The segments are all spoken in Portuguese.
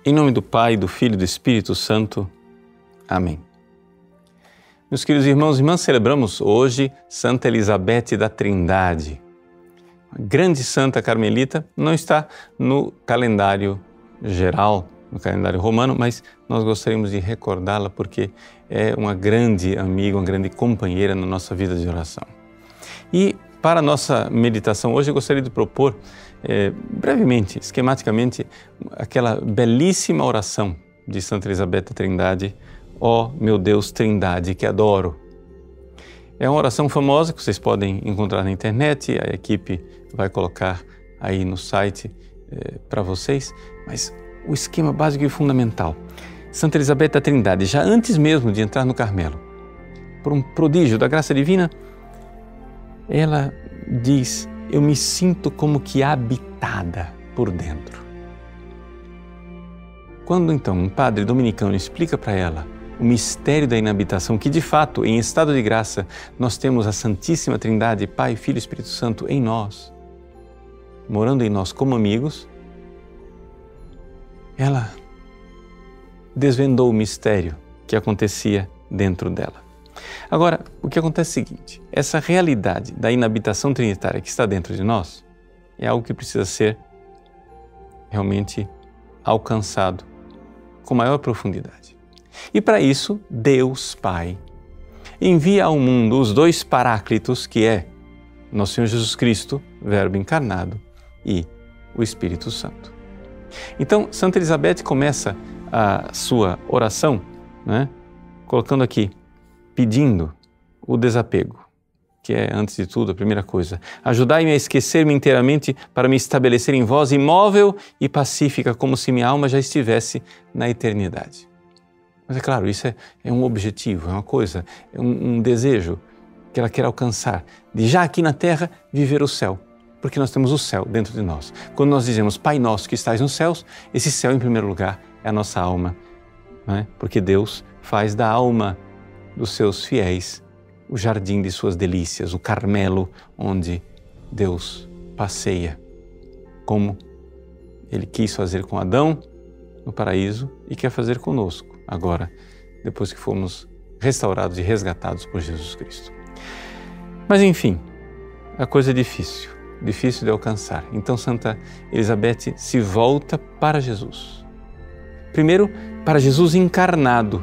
Em nome do Pai, do Filho e do Espírito Santo. Amém. Meus queridos irmãos e irmãs, celebramos hoje Santa Elizabeth da Trindade. A grande santa carmelita não está no calendário geral, no calendário romano, mas nós gostaríamos de recordá-la porque é uma grande amiga, uma grande companheira na nossa vida de oração. E para a nossa meditação hoje eu gostaria de propor brevemente, esquematicamente, aquela belíssima oração de Santa Elizabeth da Trindade, ó meu Deus Trindade, que adoro. É uma oração famosa que vocês podem encontrar na internet, a equipe vai colocar aí no site para vocês, mas o esquema básico e fundamental. Santa Elizabeth da Trindade, já antes mesmo de entrar no Carmelo, por um prodígio da graça divina, ela diz: eu me sinto como que habitada por dentro. Quando então um padre dominicano explica para ela o mistério da inabitação, que de fato, em estado de graça, nós temos a Santíssima Trindade, Pai, Filho e Espírito Santo em nós, morando em nós como amigos, ela desvendou o mistério que acontecia dentro dela. Agora, o que acontece é o seguinte: essa realidade da inabitação trinitária que está dentro de nós é algo que precisa ser realmente alcançado com maior profundidade. E para isso, Deus Pai envia ao mundo os dois paráclitos, que é nosso Senhor Jesus Cristo, Verbo encarnado, e o Espírito Santo. Então, Santa Elizabeth começa a sua oração, colocando aqui, pedindo o desapego, que é, antes de tudo, a primeira coisa. Ajudai-me a esquecer-me inteiramente para me estabelecer em vós imóvel e pacífica, como se minha alma já estivesse na eternidade. Mas é claro, isso é um objetivo, é uma coisa, é um desejo que ela quer alcançar, de já aqui na terra viver o céu, porque nós temos o céu dentro de nós. Quando nós dizemos Pai Nosso que estais nos céus, esse céu, em primeiro lugar, é a nossa alma, porque Deus faz da alma dos seus fiéis o jardim de suas delícias, o Carmelo, onde Deus passeia, como Ele quis fazer com Adão no paraíso e quer fazer conosco agora, depois que fomos restaurados e resgatados por Jesus Cristo. Mas enfim, a coisa é difícil de alcançar. Então Santa Elizabeth se volta para Jesus. Primeiro, para Jesus encarnado,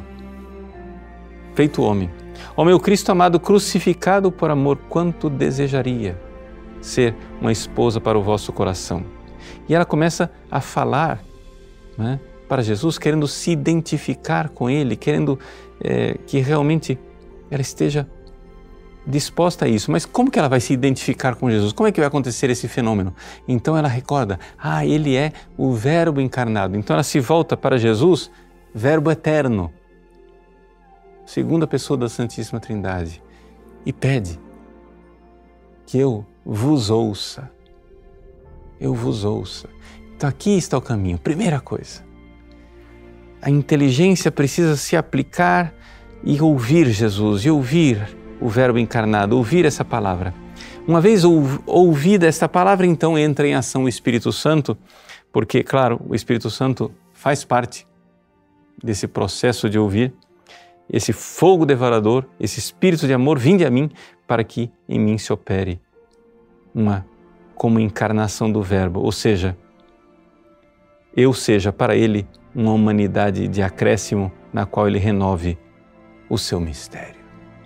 feito homem. Ó meu Cristo amado, crucificado por amor, quanto desejaria ser uma esposa para o vosso coração. E ela começa a falar para Jesus, querendo se identificar com Ele, querendo que realmente ela esteja disposta a isso. Mas como que ela vai se identificar com Jesus? Como é que vai acontecer esse fenômeno? Então ela recorda, Ele é o Verbo encarnado. Então ela se volta para Jesus, Verbo eterno, segunda pessoa da Santíssima Trindade, e pede que eu vos ouça. Eu vos ouça. Então aqui está o caminho. Primeira coisa, a inteligência precisa se aplicar e ouvir Jesus, e ouvir o Verbo encarnado, ouvir essa palavra. Uma vez ouvida esta palavra, então entra em ação o Espírito Santo, porque, claro, o Espírito Santo faz parte desse processo de ouvir. Esse fogo devorador, esse espírito de amor, vinde a mim, para que em mim se opere como encarnação do Verbo, ou seja, eu seja para Ele uma humanidade de acréscimo na qual Ele renove o seu mistério.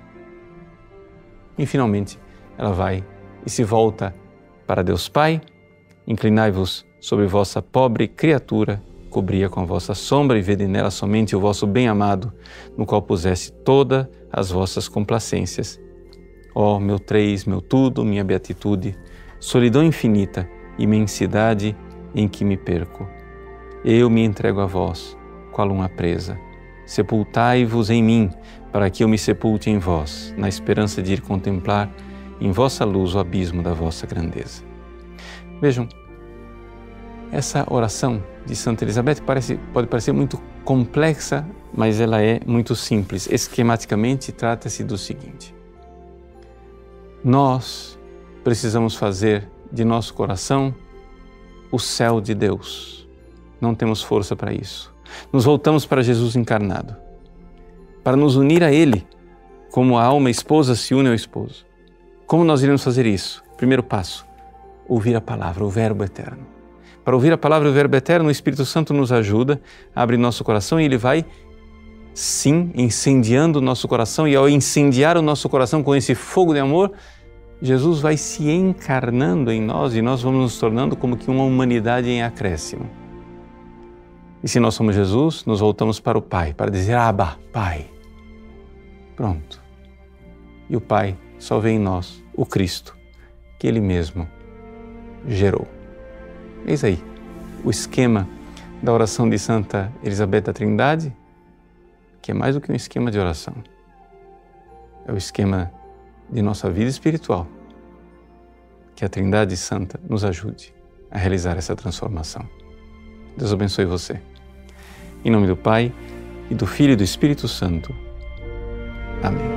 E finalmente ela vai e se volta para Deus Pai: inclinai-vos sobre vossa pobre criatura, cobria com a vossa sombra e vede nela somente o vosso bem-amado, no qual puseste todas as vossas complacências. Ó meu meu tudo, minha beatitude, solidão infinita, imensidade em que me perco. Eu me entrego a vós, qual uma presa. Sepultai-vos em mim, para que eu me sepulte em vós, na esperança de ir contemplar em vossa luz o abismo da vossa grandeza. Vejam, essa oração de Santa Elizabeth pode parecer muito complexa, mas ela é muito simples. Esquematicamente, trata-se do seguinte: nós precisamos fazer de nosso coração o céu de Deus, não temos força para isso. Nos voltamos para Jesus encarnado, para nos unir a Ele, como a alma esposa se une ao esposo. Como nós iremos fazer isso? Primeiro passo, ouvir a palavra, o Verbo eterno. Para ouvir a palavra, o Verbo eterno, o Espírito Santo nos ajuda, abre nosso coração e Ele vai, sim, incendiando o nosso coração, e ao incendiar o nosso coração com esse fogo de amor, Jesus vai se encarnando em nós e nós vamos nos tornando como que uma humanidade em acréscimo. E se nós somos Jesus, nos voltamos para o Pai, para dizer, Abba, Pai. Pronto. E o Pai só vê em nós o Cristo, que Ele mesmo gerou. Eis aí o esquema da oração de Santa Elizabeth da Trindade, que é mais do que um esquema de oração. É o esquema de nossa vida espiritual. Que a Trindade Santa nos ajude a realizar essa transformação. Deus abençoe você. Em nome do Pai, e do Filho e do Espírito Santo. Amém.